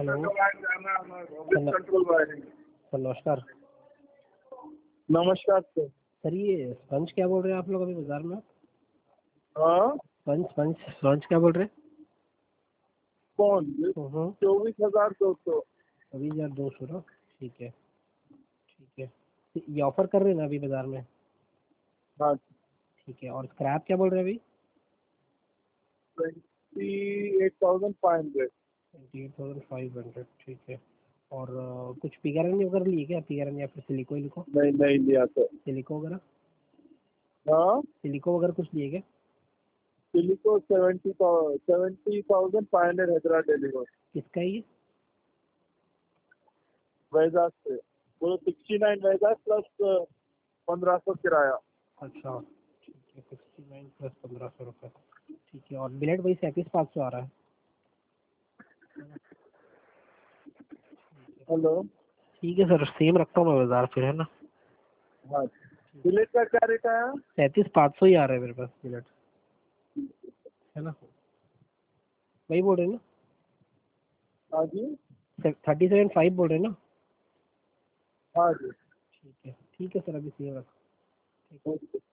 Hello नमस्कार। नमस्कार sir. Sir ये स्पंज क्या बोल रहे हैं आप लोग अभी बाजार में? हाँ स्पंज स्पंज स्पंज क्या बोल रहे हैं? कौन? 24,200। 24,200 ना, ठीक है ठीक है। तो ये ऑफर कर रहे हैं ना अभी बाजार में? हाँ, ठीक है। और स्क्रैप क्या बोल रहे हैं अभी? 28,500। 28,500, ठीक है। और कुछ पिगारन वगैरह लिए क्या? पिगारन या फिर सिलिको विलिको? नहीं नहीं लिया सर। सिलिको वगैरह? हाँ, सिलिको वगैरह कुछ लिए क्या? सिलिको 70,500 हैदराबाद डिलीवर। किसका है ये? वैजाग से। वो 69 वैजाग प्लस 1,500 किराया। अच्छा ठीक है, 69 प्लस 1,500 रुपये, ठीक है। और बिलेट वही 37,500 आ रहा है। हेलो। ठीक है सर, सेम रखता हूँ मैं बाजार फिर, है ना? हाँ, बिलेट का क्या रेट आया? 37,500 ही आ रहा है मेरे पास बिलेट, है ना? वही बोल रहे हैं ना? हाँ जी। 37,500 बोल रहे हैं ना? हाँ जी। ठीक है सर, अभी सेम रखो। ठीक है।